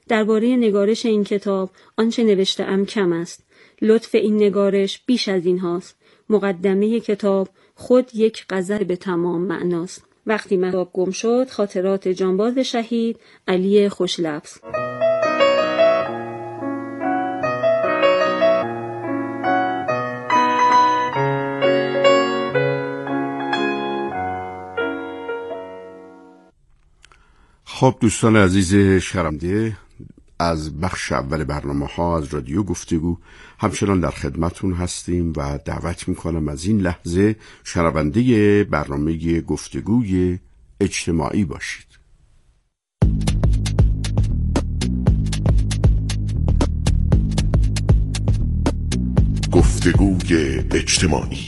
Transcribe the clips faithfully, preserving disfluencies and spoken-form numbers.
درباره نگارش این کتاب آنچه نوشته‌ام کم است. لطف این نگارش بیش از این هاست. مقدمه کتاب خود یک غزل به تمام معناست. وقتی مهتاب گم شد، خاطرات جانباز شهید علی خوشلفظ. خب دوستان عزیز شنونده، از بخش اول برنامه ها از رادیو گفتگو همچنان در خدمتون هستیم و دعوت میکنم از این لحظه شنونده برنامه گفتگوی اجتماعی باشید. گفتگوی اجتماعی.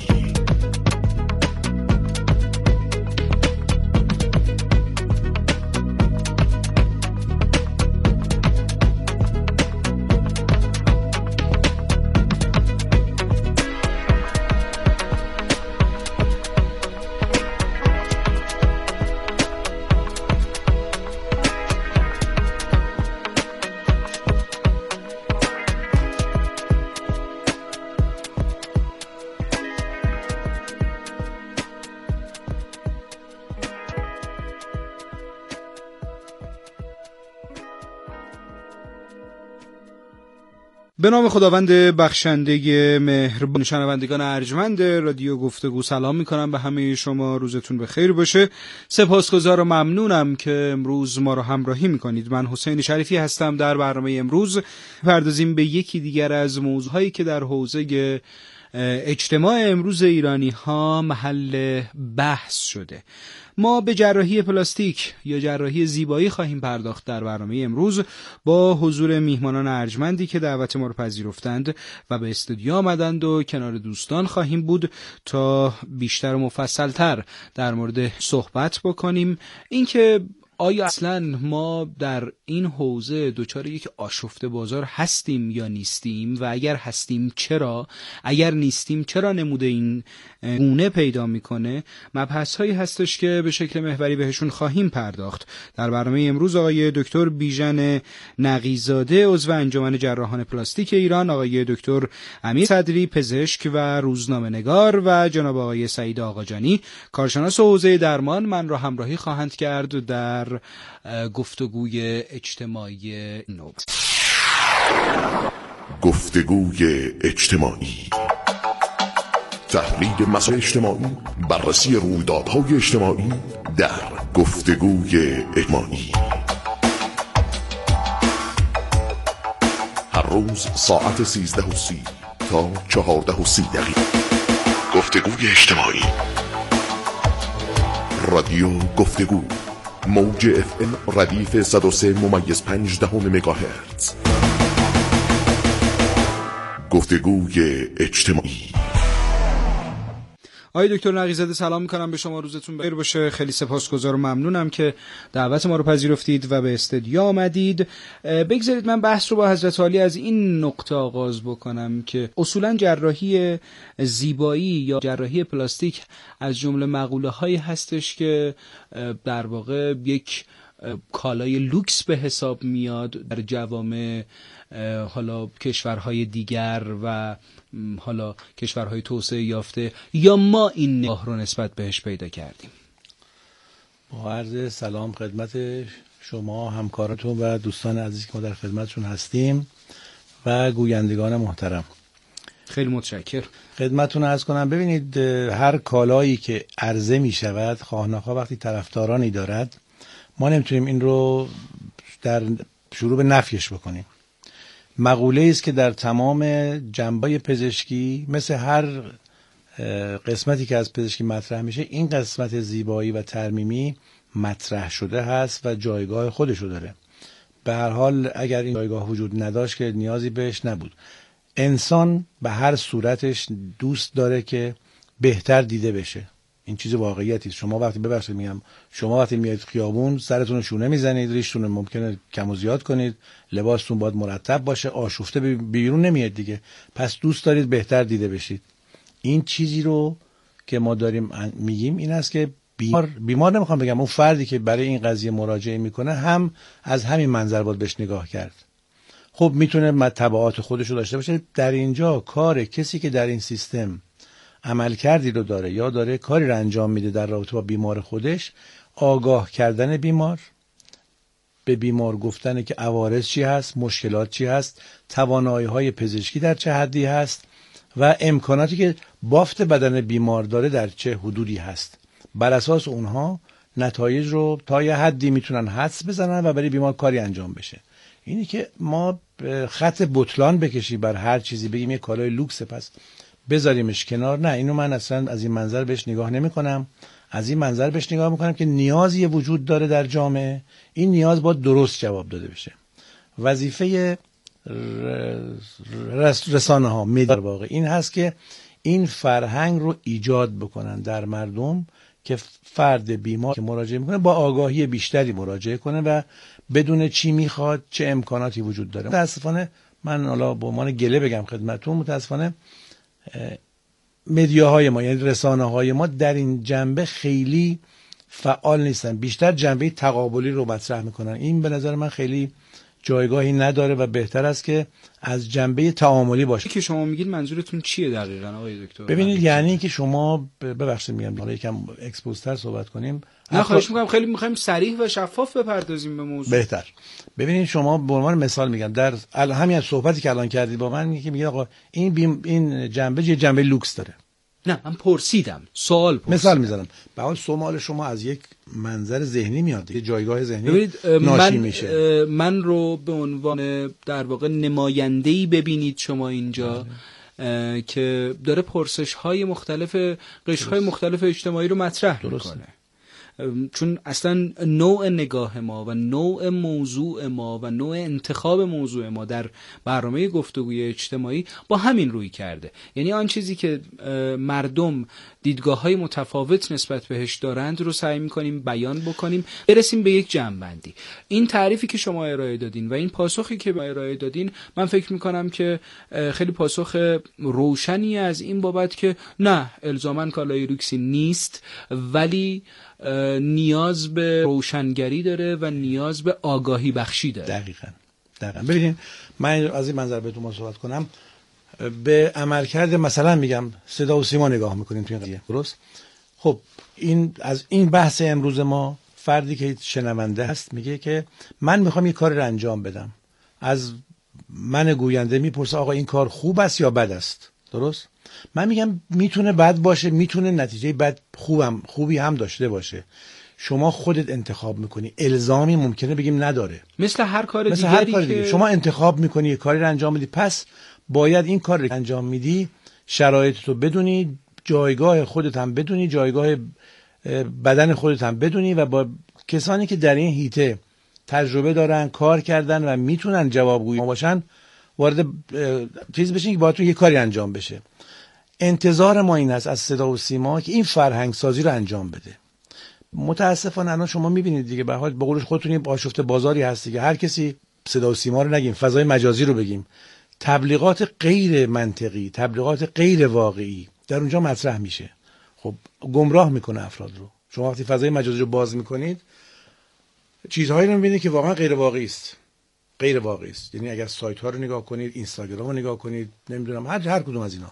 به نام خداوند بخشنده مهربان. شنوندگان ارجمند رادیو گفتگو سلام میکنم به همه شما، روزتون بخیر باشه. سپاسگزار و ممنونم که امروز ما رو همراهی میکنید. من حسین شریفی هستم. در برنامه امروز پردازیم به یکی دیگر از موضوعهایی که در حوزه اجتماع امروز ایرانی ها محل بحث شده. ما به جراحی پلاستیک یا جراحی زیبایی خواهیم پرداخت در برنامه امروز با حضور میهمانان ارجمندی که دعوت ما رو پذیرفتند و به استودیو آمدند و کنار دوستان خواهیم بود تا بیشتر و مفصلتر در مورد صحبت بکنیم. اینکه آیا اصلا ما در این حوزه دوچار یک آشفته بازار هستیم یا نیستیم، و اگر هستیم چرا، اگر نیستیم چرا نموده این گونه پیدا میکنه، مبحث هایی هستش که به شکل محوری بهشون خواهیم پرداخت. در برنامه امروز آقای دکتر بیژن نقی‌زاده عضو انجمن جراحان پلاستیک ایران، آقای دکتر امیر صدری پزشک و روزنامه نگار و جناب آقای سعید آقاجانی کارشناس حوزه درمان من را همراهی خواهند کرد در گفتگوی اجتماعی نو. گفتگوی اجتماعی، تحلیل مسائل اجتماعی، بررسی رویدادهای اجتماعی در گفتگوی اجتماعی. هر روز ساعت سیزده و سی تا چهارده و سی دقیقه. گفتگوی اجتماعی، رادیو گفتگو، موج اف ام ردیف صد و سه ممیز پنج دهم مگاهرتز. گفتگوی اجتماعی. آقای دکتر نقی‌زاده سلام میکنم به شما، روزتون بخیر باشه. خیلی سپاسگزار و ممنونم که دعوت ما رو پذیرفتید و به استودیو آمدید. بگذارید من بحث رو با حضرت عالی از این نقطه آغاز بکنم که اصولا جراحی زیبایی یا جراحی پلاستیک از جمله مقوله هایی هستش که در واقع یک کالای لوکس به حساب میاد در جوامع حالا کشورهای دیگر و حالا کشورهای توسعه یافته، یا ما این نگاه رو نسبت بهش پیدا کردیم؟ با عرض سلام خدمت شما همکاراتون و دوستان عزیز که ما در خدمتشون هستیم و گویندگان محترم، خیلی متشکر. خدمتتون عرض کنم ببینید، هر کالایی که عرضه می شود خواه نخواه وقتی طرفدارانی دارد، ما نمیتونیم این رو در شروع به نفیش بکنیم. مقوله است که در تمام جنبه پزشکی مثل هر قسمتی که از پزشکی مطرح میشه، این قسمت زیبایی و ترمیمی مطرح شده هست و جایگاه خودشو داره. به هر حال اگر این جایگاه وجود نداشت که نیازی بهش نبود. انسان به هر صورتش دوست داره که بهتر دیده بشه. این چیز واقعیتی است. شما وقتی ببخشید میگم شما وقتی میایید خیابون سرتون رو شونه میزنید، ریشتون رو ممکنه کم و زیاد کنید، لباستون باید مرتب باشه، آشفته بیرون نمیاد دیگه. پس دوست دارید بهتر دیده بشید. این چیزی رو که ما داریم میگیم این است که بیمار بیمار نمیخوام بگم، اون فردی که برای این قضیه مراجعه میکنه هم از همین منظر باید بهش نگاه کرد. خب میتونه تبعات خودش رو داشته باشه. در اینجا کار کسی که در این سیستم عمل کردی رو داره یا داره کاری رو انجام میده در رابطه با بیمار خودش، آگاه کردن بیمار، به بیمار گفتن که عوارض چی هست، مشکلات چی هست، توانایی های پزشکی در چه حدی هست و امکاناتی که بافت بدن بیمار داره در چه حدودی هست. بر اساس اونها نتایج رو تا یه حدی میتونن حدس بزنن و برای بیمار کاری انجام بشه. اینی که ما خط بطلان بکشی بر هر چیزی بگیم یه کالای لوکس پس بذاریمش کنار، نه، اینو من اصلا از این منظر بهش نگاه نمی کنم. از این منظر بهش نگاه میکنم که نیازی وجود داره در جامعه، این نیاز باید درست جواب داده بشه. وظیفه رسانه ها در واقع این هست که این فرهنگ رو ایجاد بکنن در مردم که فرد بیمار که مراجعه میکنه با آگاهی بیشتری مراجعه کنه و بدون چی میخواد، چه امکاناتی وجود داره. متاسفانه من حالا به عنوان گله بگم خدمتتون، متاسفانه مدیاهای ما یعنی رسانه های ما در این جنبه خیلی فعال نیستن، بیشتر جنبه تقابلی رو مطرح میکنن. این به نظر من خیلی جایگاهی نداره و بهتر است که از جنبه تعاملی باشه. که شما میگید منظورتون چیه دقیقاً آقای دکتر؟ ببینید یعنی که شما ببخشید میگم حالا یکم اکسپوزتر صحبت کنیم. نه خواهش میکنم، خیلی میخوایم صریح و شفاف بپردازیم به موضوع. بهتر. ببینید شما به عنوان مثال میگم در همین صحبتی که الان کردید با من میگه میگه آقا این بیم این جنبه یه جنبه لوکس داره. نه من پرسیدم، سوال پرسیدم. مثال میزنم. به حال سوال شما از یک منظر ذهنی میاد، یه جایگاه ذهنی ببینید ناشی من میشه. من رو به عنوان در واقع نماینده‌ای ببینید شما اینجا که داره پرسش‌های مختلف، قشرهای مختلف اجتماعی رو مطرح میکنه. چون اصلا نوع نگاه ما و نوع موضوع ما و نوع انتخاب موضوع ما در برنامه گفتگوی اجتماعی با همین روی کرده. یعنی آن چیزی که مردم دیدگاه‌های متفاوت نسبت بهش دارند رو سعی می‌کنیم بیان بکنیم، برسیم به یک جمع‌بندی. این تعریفی که شما ارائه دادین و این پاسخی که ارائه دادین، من فکر می‌کنم که خیلی پاسخ روشنی از این بابت که نه الزاماً کالای لوکسی نیست، ولی نیاز به روشنگری داره و نیاز به آگاهی بخشی داره. دقیقاً. دقیقاً. ببینید من از این منظر بهتون صحبت کنم، به عملکرد مثلا میگم صدا و سیما نگاه میکنیم توی این قضیه، درست؟ خب این از این بحث امروز ما فردی که شنونده هست میگه که من میخوام یه کاری رو انجام بدم، از من گوینده میپرسه آقا این کار خوب است یا بد است، درست؟ من میگم میتونه بد باشه، میتونه نتیجه بد خوبم خوبی هم داشته باشه. شما خودت انتخاب میکنی، الزامی ممکنه بگیم نداره، مثل هر کار مثل دیگری هر کار که دیگه. شما انتخاب میکنی یه کاری رو انجام بدی، پس باید این کار رو انجام میدی شرایطتو بدونی، جایگاه خودت هم بدونی، جایگاه بدن خودت هم بدونی و با کسانی که در این حیطه تجربه دارن، کار کردن و میتونن جوابگوی باشن وارد چیز بشین که باهاتون یه کاری انجام بشه. انتظار ما این است از صدا و سیما که این فرهنگ سازی رو انجام بده. متاسفانه الان شما میبینید دیگه، به حال به قولش خودتون این آشفته بازاری هست که هر کسی صدا و سیما رو نگیم، فضای مجازی رو بگیم، تبلیغات غیر منطقی، تبلیغات غیر واقعی در اونجا مطرح میشه. خب گمراه میکنه افراد رو. شما وقتی فضای مجازی رو باز میکنید چیزهایی رو میبینید که واقعا غیر واقعی است. غیر واقعی است. یعنی اگر سایت ها رو نگاه کنید، اینستاگرام رو نگاه کنید، نمیدونم هر هر کدوم از اینا،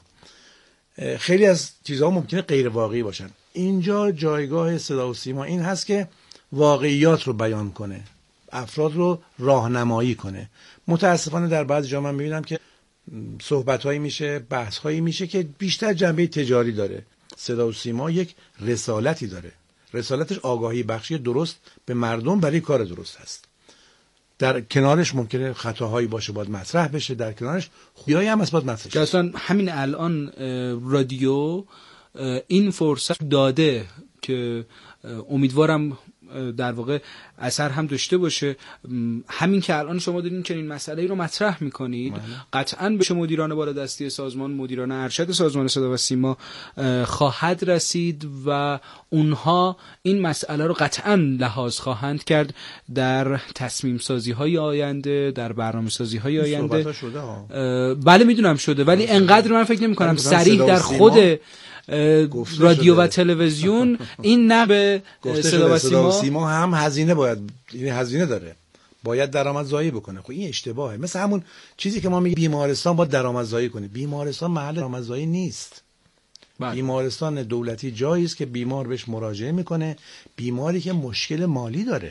خیلی از چیزها ممکنه غیر واقعی باشن. اینجا جایگاه صدا و سیما این هست که واقعیات رو بیان کنه، افراد رو راهنمایی کنه. متاسفانه در بعضی جا من میبینم که صحبت‌هایی میشه، بحث‌هایی میشه که بیشتر جنبه تجاری داره. صدا و سیما یک رسالتی داره، رسالتش آگاهی بخشی درست به مردم برای کار درست هست. در کنارش ممکنه خطاهایی باشه باید مطرح بشه، در کنارش خوبیایی هم هست باید مطرح بشه. اصلا همین الان رادیو این فرصت داده که امیدوارم در واقع اثر هم داشته باشه. همین که الان شما دارین چنین مسئله‌ای رو مطرح می‌کنید، قطعاً به مدیران بالادستی سازمان، مدیران ارشد سازمان صدا و سیما خواهد رسید و اونها این مسئله رو قطعاً لحاظ خواهند کرد در تصمیم سازی‌های آینده، در برنامه‌سازی‌های آینده. شده ها. بله میدونم شده، ولی انقدر من فکر نمی‌کنم صریح در خود رادیو و تلویزیون این نه به صدا و سیما. سیما هم هزینه باید، یعنی هزینه داره، باید درآمدزایی بکنه. خب این اشتباهه. مثل همون چیزی که ما میگیم بیمارستان باید درآمدزایی کنه. بیمارستان محل درآمدزایی نیست. بله. بیمارستان دولتی جایی است که بیمار بهش مراجعه میکنه، بیماری که مشکل مالی داره.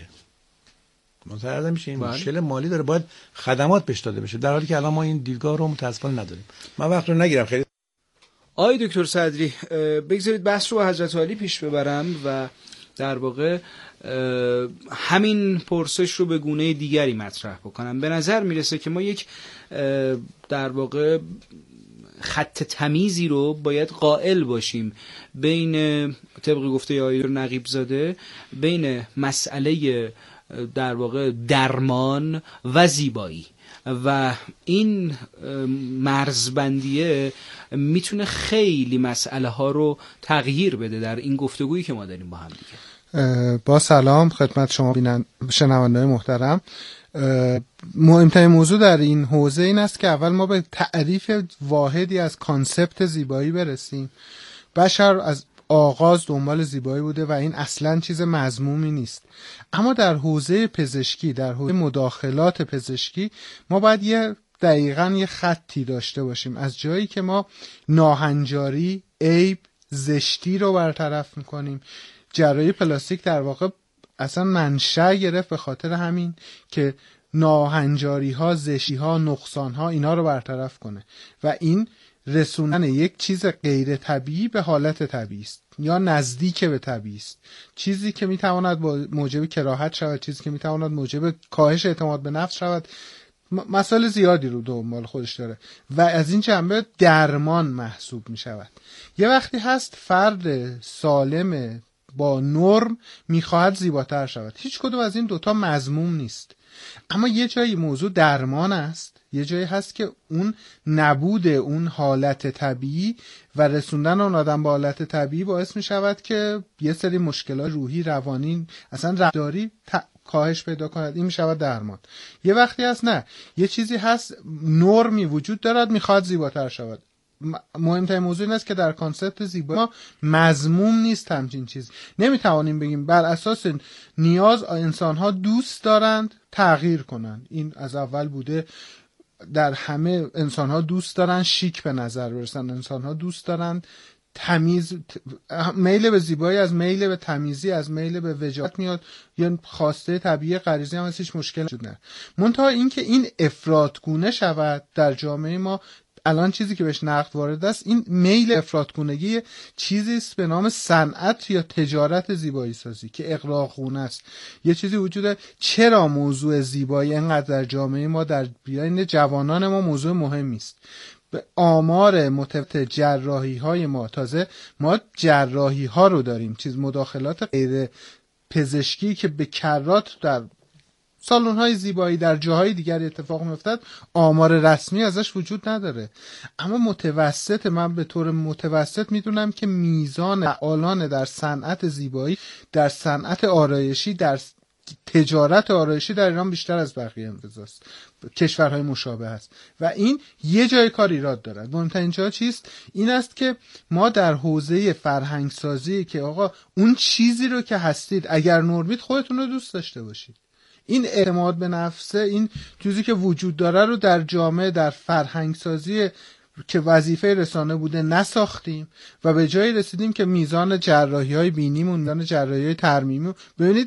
متوجه میشین؟ بله. مشکل مالی داره، باید خدمات بهش داده بشه، در حالی که الان ما این دیدگاه رو متأسفانه نداریم. من وقت رو نگیرم خیلی. آقای دکتر صدری، بگذارید بحث رو حضرت علی پیش ببرم و در واقع همین پرسش رو به گونه دیگری مطرح بکنم. به نظر میرسه که ما یک در واقع خط تمیزی رو باید قائل باشیم بین، طبق گفته آقای نقیب زاده، بین مسئله در واقع درمان و زیبایی، و این مرزبندیه میتونه خیلی مسئله ها رو تغییر بده در این گفتگویی که ما داریم با هم دیگه. با سلام خدمت شما شنونده‌های محترم. مهمترین موضوع در این حوزه این است که اول ما به تعریف واحدی از کانسپت زیبایی برسیم. بشر از آغاز دنبال زیبایی بوده و این اصلا چیز مذمومی نیست، اما در حوزه پزشکی، در حوزه مداخلات پزشکی، ما باید یه دقیقاً یه خطی داشته باشیم. از جایی که ما ناهنجاری، عیب، زشتی رو برطرف میکنیم، جراحی پلاستیک در واقع اصلا منشأ گرفت به خاطر همین که ناهنجاری ها، زشتی ها، نقصان ها اینا رو برطرف کنه و این رسوندن یک چیز غیر طبیعی به حالت طبیعی است یا نزدیک به طبیعی است، چیزی که میتواند موجب کراهت شود، چیزی که میتواند موجب کاهش اعتماد به نفس شود، مسائل زیادی رو دنبال خودش داره و از این جنبه درمان محسوب میشود. یه وقتی هست فرد سالم با نرم میخواهد زیباتر شود، هیچ کدوم از این دوتا مذموم نیست، اما یه جایی موضوع درمان است، یه جایی هست که اون نبود اون حالت طبیعی و رسوندن اون آدم به حالت طبیعی باعث می شود که یه سری مشکلات روحی، روانی، اصلا رفتاری ت... کاهش پیدا کند. این می شود درمان. یه وقتی هست نه، یه چیزی هست نرمی وجود دارد میخواد زیباتر شود. مهمترین موضوع این است که در کانسپت زیبایی ما مذموم نیست همچین چیز. نمیتوانیم بگیم بر اساس نیاز انسان‌ها دوست دارند تغییر کنند. این از اول بوده، در همه انسان‌ها دوست دارن شیک به نظر برسن، انسان‌ها دوست دارند تمیز، میل به زیبایی از میل به تمیزی، از میل به وجاهت میاد، یا خواسته طبیعی غریزی هم هیچ مشکل نشده. منتها این که این افراطگونه شود در جامعه ما، الان چیزی که بهش نقد وارد است این میل افراطگونگی چیزی است به نام صنعت یا تجارت زیبایی سازی که اغراقگونه است. یه چیزی وجوده. چرا موضوع زیبایی انقدر در جامعه ما، در بین جوانان ما موضوع مهمی است؟ به آمار متفاوت جراحی های ما، تازه ما جراحی ها رو داریم، چیز مداخلات غیر پزشکی که به کرات در سالن های زیبایی در جاهای دیگر اتفاق میافتد، آمار رسمی ازش وجود نداره، اما متوسط، من به طور متوسط میدونم که میزان فعالان در صنعت زیبایی، در صنعت آرایشی، در تجارت آرایشی در ایران بیشتر از بقیه امتزاست، کشورهای مشابه است و این یه جای کار ایراد دارد. مهمترین جا چیست؟ این است که ما در حوزه فرهنگ سازی که آقا اون چیزی رو که هستید اگر نرمید خودتون رو دوست داشته باشید، این اعتماد به نفسه، این چیزی که وجود داره رو در جامعه، در فرهنگ سازی که وظیفه رسانه بوده نساختیم و به جایی رسیدیم که میزان جراحی های بینیمون، میزان جراحی های ترمیمی، ببینید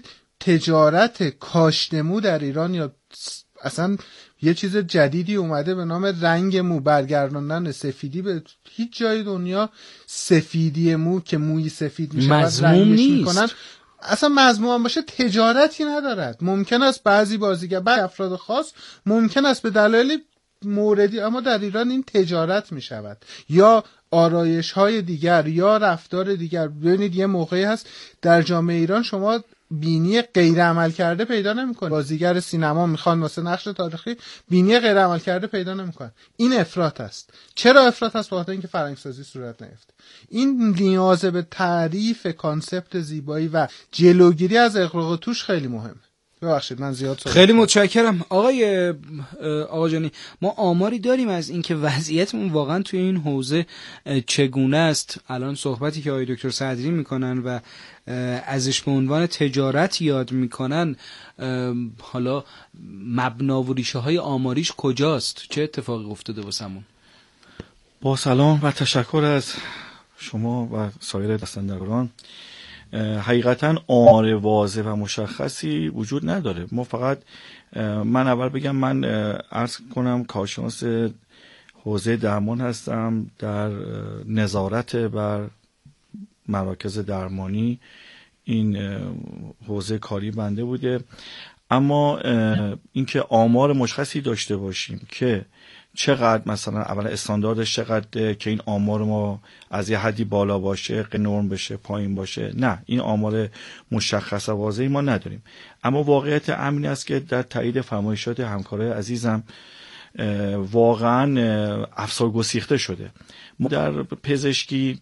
تجارت کاشتمو در ایران یا اصلا یه چیز جدیدی اومده به نام رنگ مو، برگرداندن سفیدی به هیچ جای دنیا. سفیدی مو که موی سفید میشه مذموم نیست، اصلا مذموم هم باشه تجارتی ندارد. ممکن است بعضی بازیگر، بعضی افراد خاص ممکن است به دلایل موردی، اما در ایران این تجارت می شود، یا آرایش های دیگر یا رفتار دیگر. ببینید یه موقعی هست در جامعه ایران شما بینی غیر عمل کرده پیدا نمی‌کنید. بازیگر سینما میخوان واسه نقش تاریخی بینی غیر عمل کرده پیدا نمی‌کنن. این افراط است. چرا افراط است؟ بخاطر اینکه فرهنگ سازی صورت نگرفته. این نیاز به تعریف کانسپت زیبایی و جلوگیری از اغراق توش خیلی مهمه. ببخشید من زیاد صحبت خیلی متشکرم آقای آقا جانی. ما آماری داریم از اینکه وضعیتمون واقعا توی این حوزه چگونه است؟ الان صحبتی که آقای دکتر صدری میکنن و ازش به عنوان تجارت یاد میکنن، حالا مبنا و ریشه های آماریش کجاست؟ چه اتفاقی افتاده واسمون؟ با سلام و تشکر از شما و سایر دستندرگان. حقیقتا آمار واضح و مشخصی وجود نداره. ما فقط من اول بگم من عرض کنم کارشناس حوزه درمان هستم، در نظارت بر مراکز درمانی این حوزه کاری بنده بوده. اما اینکه آمار مشخصی داشته باشیم که چقدر مثلا اول استانداردش چقدر که این آمار ما از یه حدی بالا باشه نرم بشه پایین باشه، نه، این آمار مشخص و واضحی ما نداریم. اما واقعیت امن است که در تایید فرمایشات همکارای عزیزم واقعا افسار گسیخته شده. ما در پزشکی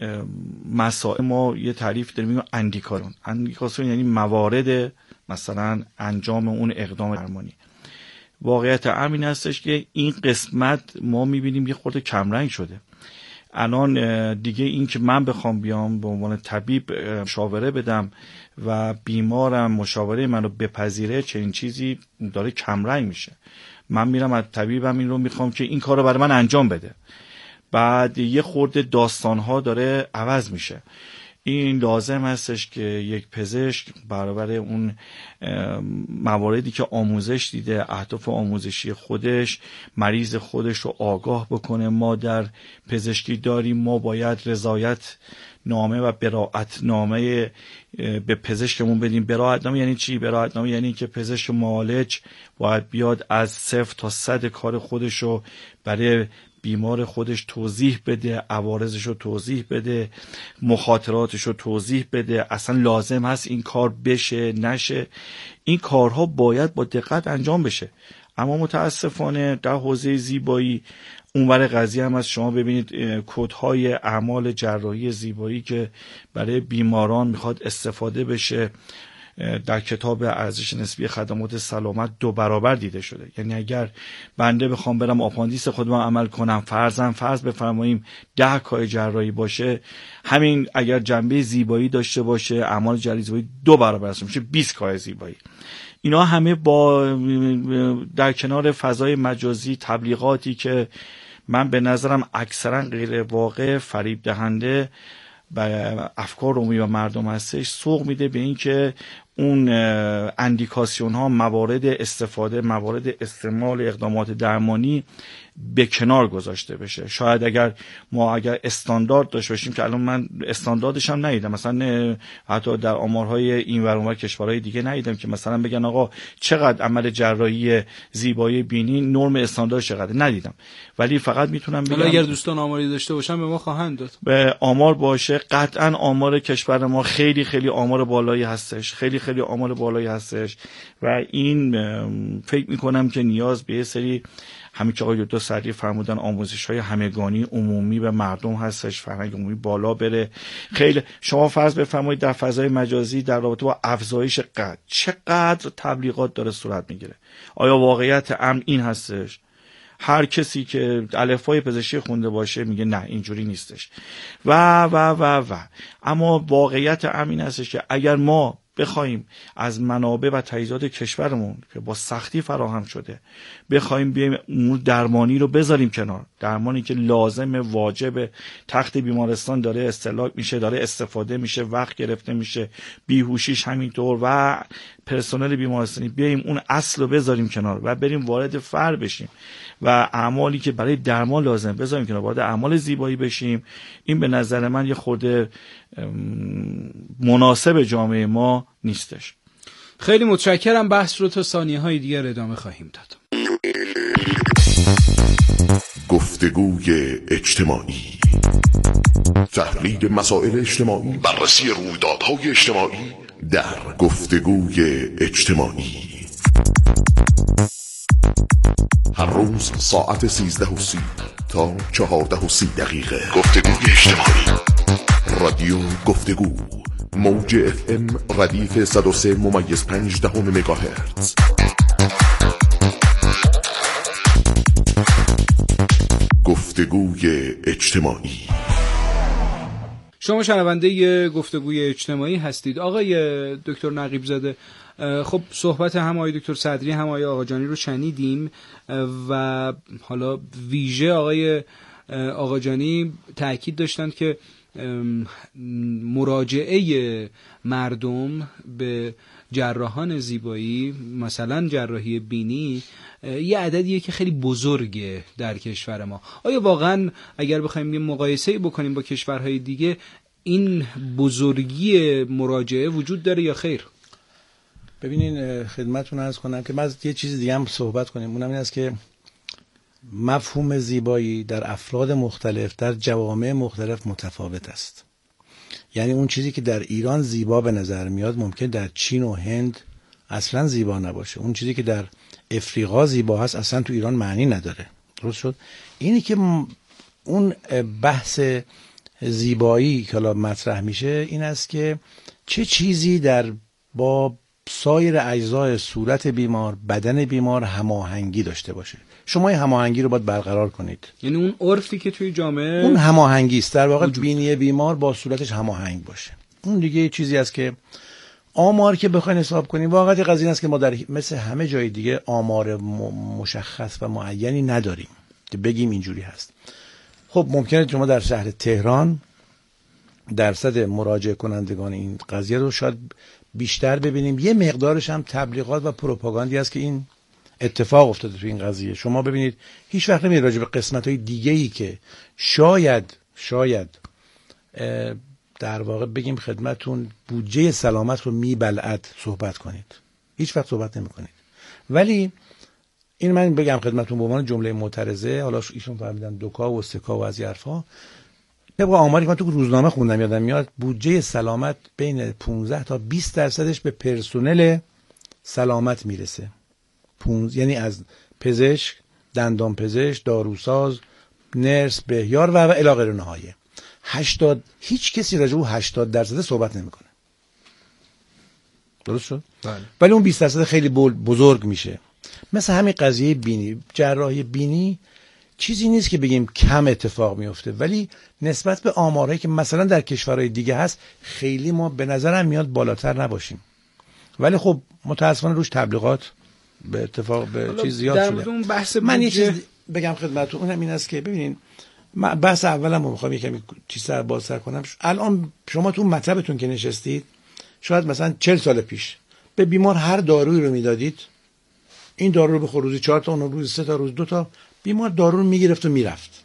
مسائل ما یه تعریف داریم میگیم اندیکارون. اندیکاسیون یعنی موارد مثلا انجام اون اقدام درمانی. واقعیت همین هستش که این قسمت ما میبینیم یه خورده کمرنگ شده. الان دیگه این که من بخوام بیام به عنوان طبیب مشاوره بدم و بیمارم مشاوره منو بپذیره، چنین چیزی داره کمرنگ میشه. من میرم از طبیبم این رو میخوام که این کار رو برای من انجام بده، بعد یه خورده داستانها داره عوض میشه. این لازم هستش که یک پزشک برابر اون مواردی که آموزش دیده، اهداف آموزشی خودش، مریض خودش رو آگاه بکنه. ما در پزشکی داریم ما باید رضایت نامه و براءت نامه به پزشکمون بدیم. براءت نامه یعنی چی؟ براءت نامه یعنی که پزشک معالج باید بیاد از صفر تا صد کار خودش رو برای بیمار خودش توضیح بده، عوارضش رو توضیح بده، مخاطراتش رو توضیح بده، اصلا لازم هست این کار بشه نشه. این کارها باید با دقت انجام بشه. اما متاسفانه در حوزه زیبایی اونور قضیه هم از شما ببینید کدهای اعمال جراحی زیبایی که برای بیماران میخواد استفاده بشه در کتاب ارزش نسبی خدمات سلامت دو برابر دیده شده. یعنی اگر بنده بخوام برم آپاندیس خودم عمل کنم، فرضاً فرض بفرماییم ده کار جراحی باشه، همین اگر جنبه زیبایی داشته باشه اعمال جراحی زیبایی دو برابر است، میشه بیست کار زیبایی. اینا همه با در کنار فضای مجازی، تبلیغاتی که من به نظرم اکثرا غیر واقع، فریب دهنده و افکار عمومی و مردم هستش، سوق میده به این که اون اندیکاسیون ها، موارد استفاده، موارد استعمال اقدامات درمانی به کنار گذاشته بشه. شاید اگر ما اگر استاندارد داشته باشیم، که الان من استانداردش هم ندیدم، مثلا حتی در آمارهای این ور اونور کشورهای دیگه ندیدم که مثلا بگن آقا چقدر عمل جراحی زیبایی بینی نرم استاندارد چقدر، ندیدم. ولی فقط میتونم بگم اگر دوستان آماری داشته باشن به ما خواهند داد. به آمار باشه، قطعا آمار کشور ما خیلی خیلی آمار بالایی هستش، خیلی خیلی آمار بالایی هستش و این فکر میکنم که نیاز به یه سری همین که آقای دکتر صدری فرمودن آموزش‌های همگانی عمومی به مردم هستش، فرهنگ عمومی بالا بره. خیلی شما فرض بفرمایید در فضای مجازی در رابطه با افزایش قد چقدر تبلیغات داره صورت میگیره. آیا واقعیت امر این هستش؟ هر کسی که الفبای پزشکی خونده باشه میگه نه اینجوری نیستش و و و و اما واقعیت امر این هستش که اگر ما بخوایم از منابع و تجهیزات کشورمون که با سختی فراهم شده بخوایم بیایم امور درمانی رو بذاریم کنار، درمانی که لازم واجب تخت بیمارستان داره استهلاک میشه، داره استفاده میشه، وقت گرفته میشه، بیهوشیش همینطور و پرسنل بیمارستانی، بیایم اون اصل رو بذاریم کنار و بریم وارد فر بشیم و اعمالی که برای درمان لازم بذاریم کنار، وارد اعمال زیبایی بشیم. این به نظر من یه خورده مناسب جامعه ما نیستش. خیلی متشکرم. بحث رو تا ثانیه های دیگر ادامه خواهیم داد. گفتگوی اجتماعی، تحلیل مسائل اجتماعی، بررسی رویدادهای اجتماعی در گفتگوی اجتماعی. هر روز ساعت سیزده و سی تا چهارده و سی دقیقه. گفتگوی اجتماعی، رادیو گفتگو موج اف ام ردیف صد و سه ممیز پنج دهم مگاهرتز. گفتگوی اجتماعی. شما شنونده گفتگوی اجتماعی هستید. آقای دکتر نقیب زاده، خب صحبت هم آقای دکتر صدری هم آقای آقاجانی رو شنیدیم و حالا ویژه آقای آقاجانی تأکید داشتند که مراجعه مردم به جراحان زیبایی، مثلا جراحی بینی، یه عددیه که خیلی بزرگه در کشور ما. آیا واقعا اگر بخوایم یه مقایسه بکنیم با کشورهای دیگه این بزرگی مراجعه وجود داره یا خیر؟ ببینین خدمتتون عرض کنم که باز یه چیز دیگه هم صحبت کنیم، اونم این است که مفهوم زیبایی در افراد مختلف در جوامع مختلف متفاوت است. یعنی اون چیزی که در ایران زیبا به نظر میاد ممکن در چین و هند اصلا زیبا نباشه. اون چیزی که در افریقا زیبا هست اصلا تو ایران معنی نداره. درست شد؟ اینی که اون بحث زیبایی که حالا مطرح میشه این است که چه چیزی در با سایر اجزای صورت بیمار، بدن بیمار هماهنگی داشته باشه. شما این هماهنگی رو باید برقرار کنید. یعنی اون عرفی که توی جامعه اون هماهنگی است، در واقع بینی بیمار با صورتش هماهنگ باشه. اون دیگه چیزی است که آمار که بخواین حساب کنیم، واقعیت قضیه است که ما در مثل همه جای دیگه آمار مشخص و معینی نداریم که بگیم اینجوری هست. خب ممکنه شما در شهر تهران درصد مراجعه کنندگان این قضیه رو شاید بیشتر ببینیم، یه مقدارش هم تبلیغات و پروپاگاندی است که این اتفاق افتاده تو این قضیه. شما ببینید هیچ وقت نمی‌رید راجع به قسمت‌های دیگه‌ای که شاید شاید در واقع بگیم خدمتون بودجه سلامت رو میبلعد صحبت کنید. هیچ وقت صحبت نمی‌کنید. ولی این من بگم خدمتون به عنوان جمله معترضه، حالا ایشون فهمیدن دوکا و سکا و از این حرفا، طبق آماری که من تو روزنامه خوندم یادم میاد بودجه سلامت بین پانزده تا بیست درصدش به پرسنل سلامت میرسه. پونز... یعنی از پزشک، دندان پزشک، داروساز، نرس، بهیار و الی آخر نهایه. هشتاد هیچ کسی راجع به هشتاد درصد صحبت نمیکنه. درست شد؟ بله. ولی اون بیست درصد خیلی بزرگ میشه. مثل همین قضیه بینی، جراحی بینی چیزی نیست که بگیم کم اتفاق میفته، ولی نسبت به آمارهایی که مثلا در کشورهای دیگه هست خیلی ما به نظرم میاد بالاتر نباشیم. ولی خب متاسفانه روش تبلیغات به اتفاق به چیز زیاد شده. بحث من یه چیز بگم خدمتتون، اونم این است که ببینین بحث اولم رو میخوام یکمی چیز سر باز سر کنم. الان شما تو مطبتون که نشستید، شاید مثلا چهل سال پیش به بیمار هر دارویی رو میدادید، این دارو رو بخور روزی چهار تا، اون روزی سه تا، روز دو تا، بیمار دارو رو میگرفت و میرفت.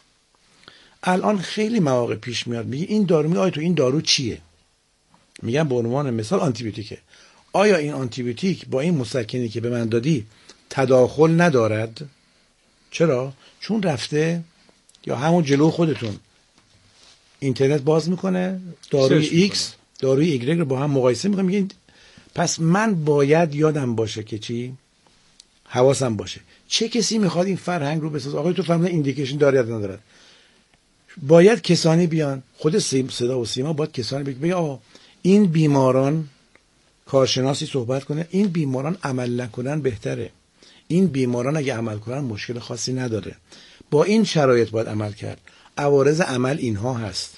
الان خیلی مواقع پیش میاد میگه این دارو، میگه آیا تو این دارو چیه؟ میگم به عنوان مثال آنتی بیوتیکه. آیا این آنتی بیوتیک با این مسکنی که به من دادی تداخل ندارد؟ چرا؟ چون رفته یا همون جلو خودتون اینترنت باز میکنه، داروی ایکس داروی ایگرگ رو با هم مقایسه میکنه، میگه پس من باید یادم باشه که چی؟ حواسم باشه. چه کسی میخواد این فرهنگ رو بسازه؟ آقای تو فهمیدن ایندیکیشن داره یا نداره؟ باید کسانی بیان، خود صدا و سیما باید کسانی بگه آقا این بیماران، کارشناسی صحبت کنه، این بیماران عمل نکنن بهتره، این بیماران اگه عمل کنن مشکل خاصی نداره، با این شرایط باید عمل کرد، عوارض عمل اینها هست.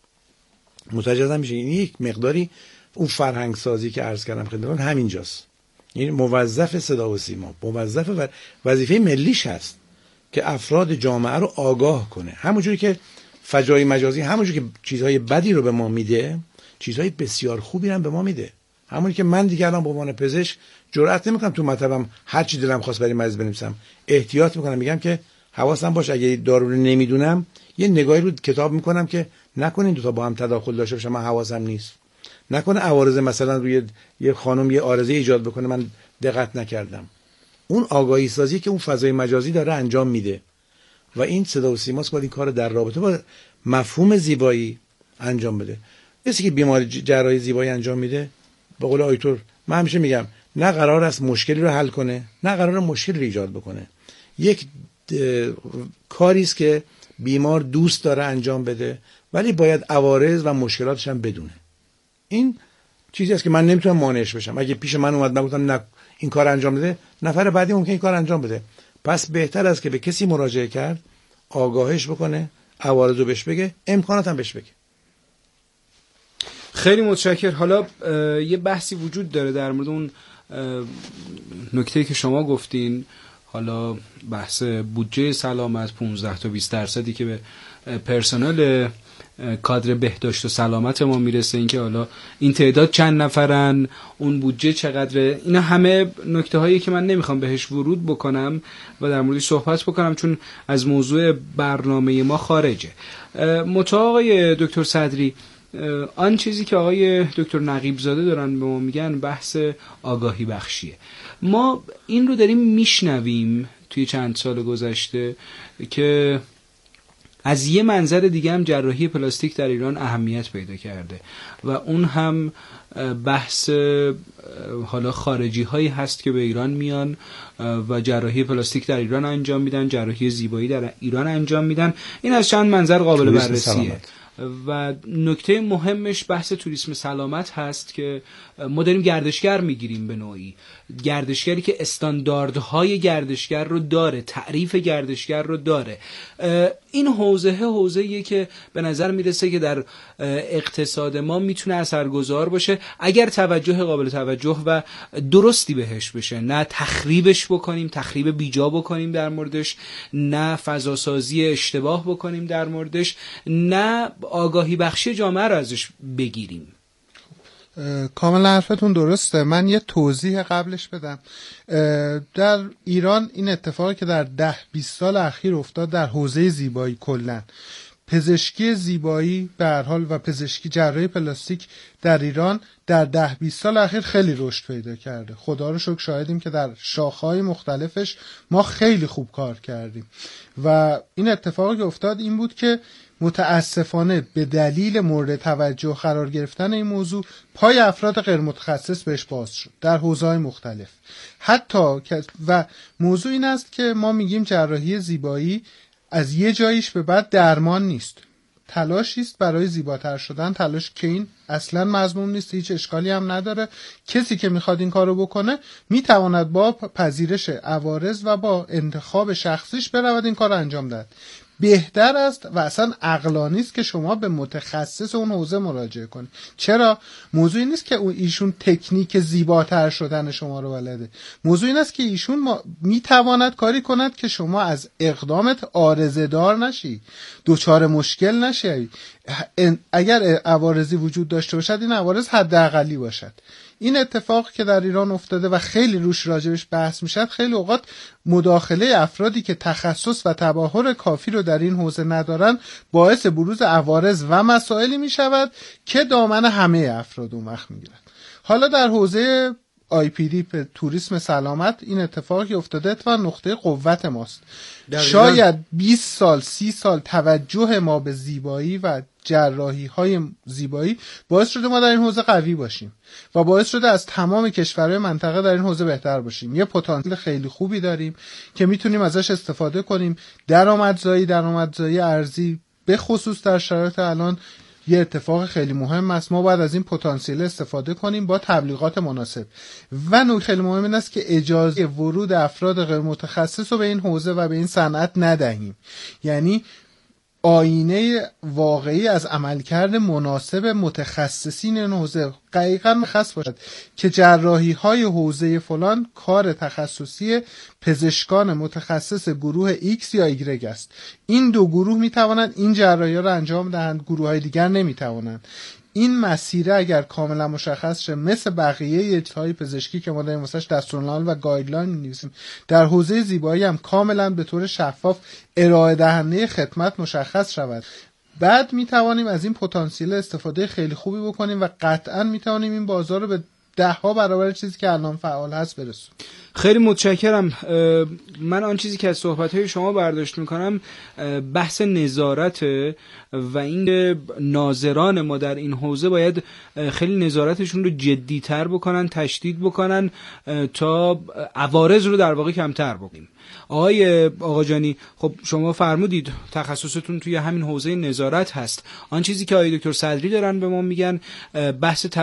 متوجه میشه این یک مقداری اون فرهنگ سازی که عرض کردم خدمتتون همینجاست. این موظف صدا و سیما، موظف و وظیفه ملیش هست که افراد جامعه رو آگاه کنه. همونجوری که فجایع مجازی، همونجوری که چیزهای بدی رو به ما میده، چیزهای بسیار خوبی هم به ما میده. همونی که من دیگه الان به عنوان پزشک جرئت نمیکنم تو مطبم هر چی دلم خواست برای مریض بنویسم. احتیاط میکنم، میگم که حواسم باشه اگه دارو رو نمیدونم یه نگاهی رو کتاب میکنم که نکنین دو تا با هم تداخل داشته باشه، من حواسم نیست. نکنه عوارض مثلا روی یه خانم یه عارضه ایجاد بکنه من دقت نکردم. اون آگاهی سازی که اون فضای مجازی داره انجام میده و این صدا و سیماست باید این کار در رابطه با مفهوم زیبایی انجام بده. کسی که بیماری جراحی زیبایی انجام میده، به قول آیتور من همیشه میگم نه قرار است مشکلی رو حل کنه، نه قرار مشکلی رو ایجاد بکنه. یک کاری است که بیمار دوست داره انجام بده، ولی باید عوارض و مشکلاتش هم بدونه. این چیزی است که من نمیتونم مانعش بشم. اگه پیش من اومد من گفتم نه این کار انجام بده، نفر بعدی ممکن این کار انجام بده. پس بهتر است که به کسی مراجعه کرد، آگاهش بکنه، عوارضو بهش بگه، امکاناتم بهش بگه. خیلی متشکر. حالا یه بحثی وجود داره در مورد اون نکته‌ای که شما گفتین، حالا بحث بودجه سلامت پانزده تا بیست درصدی که به پرسنل کادر بهداشت و سلامت ما میرسه، این که حالا این تعداد چند نفرن، اون بودجه چقدره، اینا همه نکته هایی که من نمیخوام بهش ورود بکنم و در موردش صحبت بکنم چون از موضوع برنامه ما خارجه. متا آقای دکتر صدری، آن چیزی که آقای دکتر نقیب زاده دارن به ما میگن بحث آگاهی بخشیه. ما این رو داریم میشنویم توی چند سال گذشته که از یه منظر دیگه هم جراحی پلاستیک در ایران اهمیت پیدا کرده و اون هم بحث حالا خارجی هایی هست که به ایران میان و جراحی پلاستیک در ایران انجام میدن، جراحی زیبایی در ایران انجام میدن. این از چند منظر قابل بررسیه و نکته مهمش بحث توریسم سلامت هست که ما داریم گردشگر میگیریم، به نوعی گردشگری که استانداردهای گردشگر رو داره، تعریف گردشگر رو داره. این حوزه حوزه‌ایه که به نظر میرسه که در اقتصاد ما میتونه اثرگذار باشه اگر توجه قابل توجه و درستی بهش بشه، نه تخریبش بکنیم، تخریب بیجا بکنیم در موردش، نه فضاسازی اشتباه بکنیم در موردش، نه آگاهی بخشی جامعه رو ازش بگیریم. کاملا حرفتون درسته. من یه توضیح قبلش بدم. در ایران این اتفاقی که در ده بیست سال اخیر افتاد در حوزه زیبایی کلن، پزشکی زیبایی به هر حال و پزشکی جراحی پلاستیک در ایران در ده بیست سال اخیر خیلی رشد پیدا کرده. خدا رو شکر شاهدیم که در شاخه‌های مختلفش ما خیلی خوب کار کردیم و این اتفاقی که افتاد این بود که متاسفانه به دلیل مورد توجه قرار گرفتن این موضوع پای افراد غیر متخصص بهش باز شد در حوزه‌های مختلف. حتی و موضوع این است که ما میگیم جراحی زیبایی از یه جاییش به بعد درمان نیست، تلاشی است برای زیباتر شدن، تلاش که این اصلا مضمون نیست، هیچ اشکالی هم نداره. کسی که میخواد این کارو بکنه میتواند با پذیرش عوارض و با انتخاب شخصیش برود این کار انجام دهد. بهتر است و اصلا عقلانی است که شما به متخصص اون حوزه مراجعه کنید. چرا؟ موضوع این نیست که اون ایشون تکنیک زیباتر شدن شما رو بلده. موضوع این است که ایشون میتواند کاری کند که شما از اقدامت عارضه دار نشی، دچار مشکل نشی. اگر عوارضی وجود داشته باشد این عوارض حداقلی باشد. این اتفاق که در ایران افتاده و خیلی روش راجبش بحث میشد، خیلی اوقات مداخله افرادی که تخصص و تباهر کافی رو در این حوزه ندارن باعث بروز عوارض و مسائلی میشود که دامن همه افراد اون وقت میگیرن. حالا در حوزه آی پی دی توریسم سلامت این اتفاقی افتاده و نقطه قوت ماست. شاید بیست سال سی سال توجه ما به زیبایی و جراحی های زیبایی باعث شده ما در این حوزه قوی باشیم و باعث شده از تمام کشورهای منطقه در این حوزه بهتر باشیم. یه پتانسیل خیلی خوبی داریم که میتونیم ازش استفاده کنیم. درآمدزایی درآمدزایی ارزی به خصوص در شرایط الان یه اتفاق خیلی مهم است. ما باید از این پتانسیل استفاده کنیم با تبلیغات مناسب و نکته خیلی مهم این است که اجازه ورود افراد غیر متخصص رو به این حوزه و به این صنعت ندهیم. یعنی آینه واقعی از عملکرد مناسب متخصصین این حوزه دقیقاً مخصص باشد که جراحی های حوزه فلان کار تخصصی پزشکان متخصص گروه X یا Y است. این دو گروه می توانند این جراحی ها را انجام دهند، گروه های دیگر نمی توانند. این مسیره اگر کاملا مشخص شه، مثل بقیه چیزهای پزشکی که ما داریم واسش دستورالعمل و گایدلاین می‌نویسیم، در حوزه زیبایی هم کاملا به طور شفاف ارائه دهنده خدمت مشخص شود، بعد میتوانیم از این پتانسیل استفاده خیلی خوبی بکنیم و قطعا میتوانیم این بازار رو به ده ها برابر چیزی که الان فعال هست برسونیم. خیلی متشکرم. من آن چیزی که از صحبت‌های شما برداشت می‌کنم بحث نظارت و این ناظران ما در این حوزه باید خیلی نظارتشون رو جدی‌تر بکنن، تشدید بکنن تا عوارض رو در واقع کمتر بکنیم. آقای آقاجانی، خب شما فرمودید تخصصتون توی همین حوزه نظارت هست. آن چیزی که آقای دکتر صدری دارن به ما میگن بحث